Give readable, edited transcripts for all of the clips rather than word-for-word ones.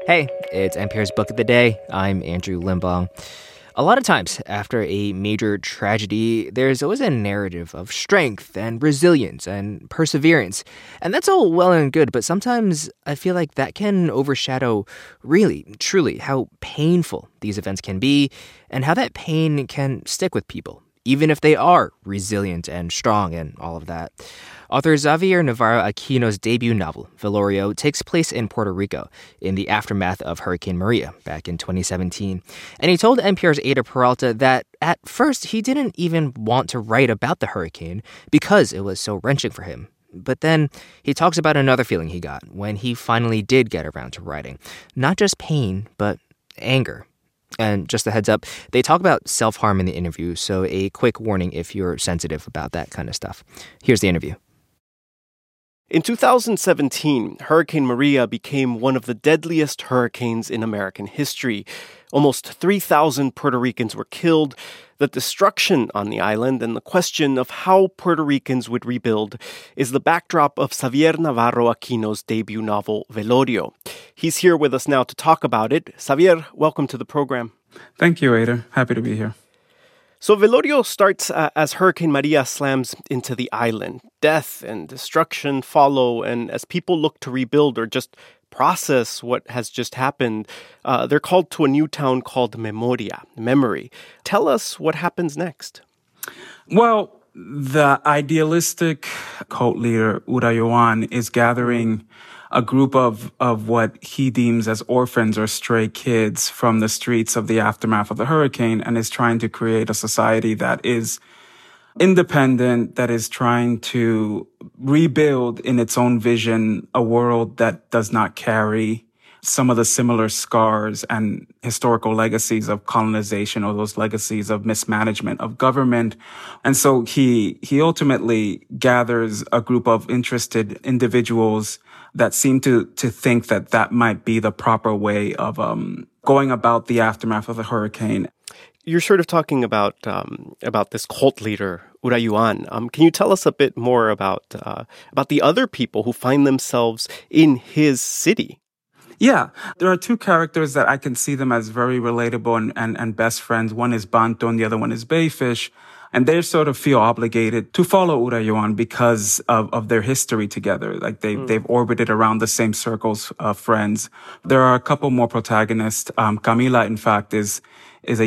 Hey, it's NPR's Book of the Day. I'm Andrew Limbong. A lot of times, after a major tragedy, there's always a narrative of strength and resilience and perseverance. And that's all well and good, but sometimes I feel like that can overshadow really, truly, how painful these events can be and how that pain can stick with people, even if they are resilient and strong and all of that. Author Xavier Navarro Aquino's debut novel, Velorio, takes place in Puerto Rico in the aftermath of Hurricane Maria back in 2017. And he told NPR's Ada Peralta that at first he didn't even want to write about the hurricane because it was so wrenching for him. But then he talks about another feeling he got when he finally did get around to writing. Not just pain, but anger. And just a heads up, they talk about self-harm in the interview, so a quick warning if you're sensitive about that kind of stuff. Here's the interview. In 2017, Hurricane Maria became one of the deadliest hurricanes in American history. Almost 3,000 Puerto Ricans were killed. The destruction on the island and the question of how Puerto Ricans would rebuild is the backdrop of Xavier Navarro Aquino's debut novel, Velorio. He's here with us now to talk about it. Xavier, welcome to the program. Thank you, Ada. Happy to be here. So Velorio starts as Hurricane Maria slams into the island. Death and destruction follow, and as people look to rebuild or just process what has just happened, they're called to a new town called Memoria, memory. Tell us what happens next. Well, the idealistic cult leader, Urayoan, is gathering a group of what he deems as orphans or stray kids from the streets of the aftermath of the hurricane and is trying to create a society that is independent, that is trying to rebuild in its own vision a world that does not carry some of the similar scars and historical legacies of colonization or those legacies of mismanagement of government. And so he ultimately gathers a group of interested individuals that seem to think that might be the proper way of going about the aftermath of the hurricane. You're sort of talking about this cult leader, Urayoan. Can you tell us a bit more about the other people who find themselves in his city? Yeah, there are two characters that I can see them as very relatable and best friends. One is Banto and the other one is Bayfish. And they sort of feel obligated to follow Urayoan because of their history together. Like they've orbited around the same circles of friends. There are a couple more protagonists. Camila, in fact, is a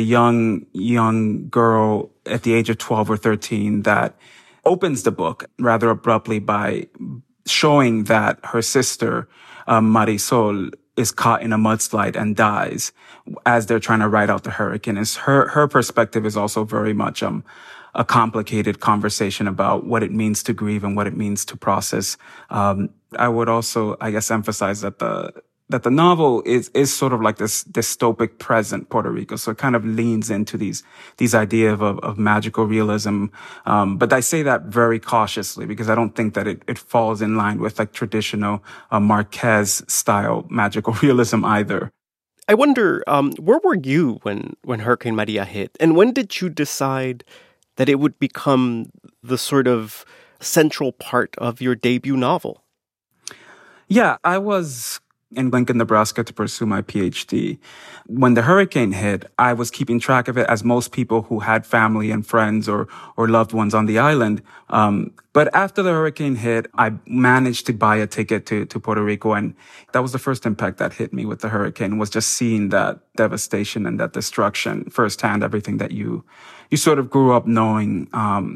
young girl at the age of 12 or 13 that opens the book rather abruptly by showing that her sister, Marisol, is caught in a mudslide and dies as they're trying to ride out the hurricane. And her perspective is also very much a complicated conversation about what it means to grieve and what it means to process. I would also, I guess, emphasize that the novel is sort of like this dystopic present Puerto Rico. So it kind of leans into these ideas of magical realism. But I say that very cautiously because I don't think that it falls in line with like traditional Marquez style magical realism either. I wonder, where were you when Hurricane Maria hit? And when did you decide that it would become the sort of central part of your debut novel? Yeah, I was in Lincoln, Nebraska to pursue my PhD. When the hurricane hit, I was keeping track of it as most people who had family and friends or loved ones on the island. But after the hurricane hit, I managed to buy a ticket to Puerto Rico. And that was the first impact that hit me with the hurricane, was just seeing that devastation and that destruction firsthand, everything that you sort of grew up knowing,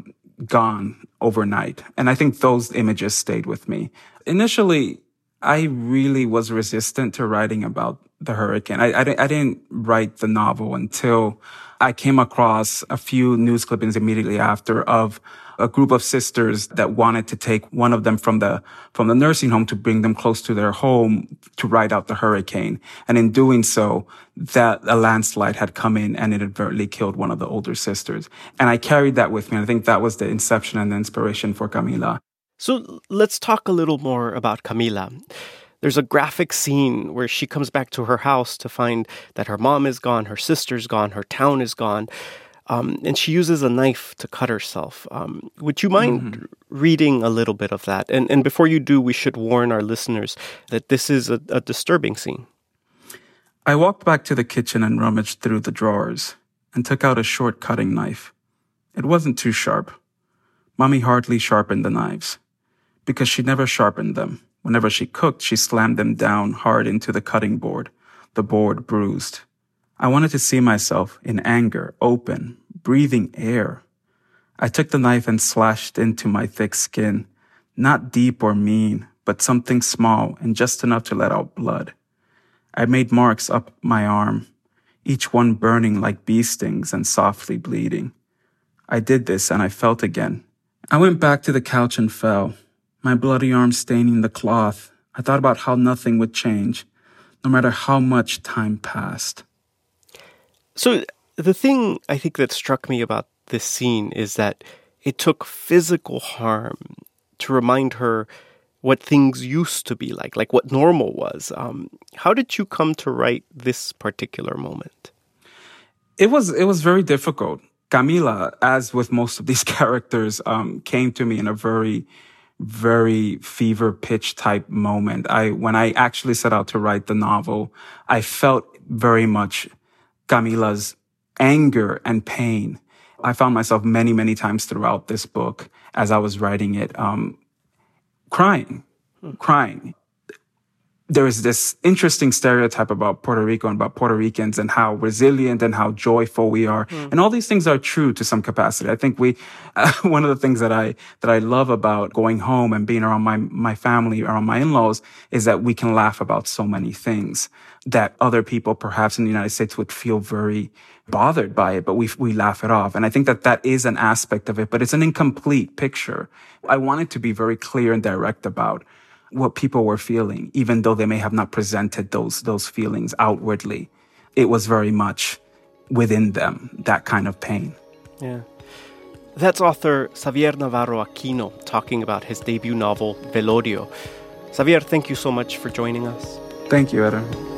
gone overnight. And I think those images stayed with me. Initially, I really was resistant to writing about the hurricane. I didn't write the novel until I came across a few news clippings immediately after of a group of sisters that wanted to take one of them from the nursing home to bring them close to their home to ride out the hurricane. And in doing so, that a landslide had come in and it inadvertently killed one of the older sisters. And I carried that with me. I think that was the inception and the inspiration for Camila. So let's talk a little more about Camila. There's a graphic scene where she comes back to her house to find that her mom is gone, her sister's gone, her town is gone, and she uses a knife to cut herself. Would you mind reading a little bit of that? And before you do, we should warn our listeners that this is a disturbing scene. I walked back to the kitchen and rummaged through the drawers and took out a short cutting knife. It wasn't too sharp. Mommy hardly sharpened the knives because she never sharpened them. Whenever she cooked, she slammed them down hard into the cutting board, the board bruised. I wanted to see myself in anger, open, breathing air. I took the knife and slashed into my thick skin, not deep or mean, but something small and just enough to let out blood. I made marks up my arm, each one burning like bee stings and softly bleeding. I did this and I felt again. I went back to the couch and fell, my bloody arm staining the cloth. I thought about how nothing would change, no matter how much time passed. So the thing I think that struck me about this scene is that it took physical harm to remind her what things used to be like what normal was. How did you come to write this particular moment? It was very difficult. Camila, as with most of these characters, came to me in a very, very fever-pitch type moment. When I actually set out to write the novel, I felt very much Camila's anger and pain. I found myself many, many times throughout this book as I was writing it, crying. There is this interesting stereotype about Puerto Rico and about Puerto Ricans and how resilient and how joyful we are. And all these things are true to some capacity. I think one of the things that I love about going home and being around my family, around my in-laws, is that we can laugh about so many things that other people perhaps in the United States would feel very bothered by it, but we laugh it off. And I think that is an aspect of it, but it's an incomplete picture. I wanted to be very clear and direct about what people were feeling, even though they may have not presented those feelings outwardly. It was very much within them, that kind of pain. Yeah. That's author Xavier Navarro Aquino talking about his debut novel, Velorio. Xavier, thank you so much for joining us. Thank you, Eder.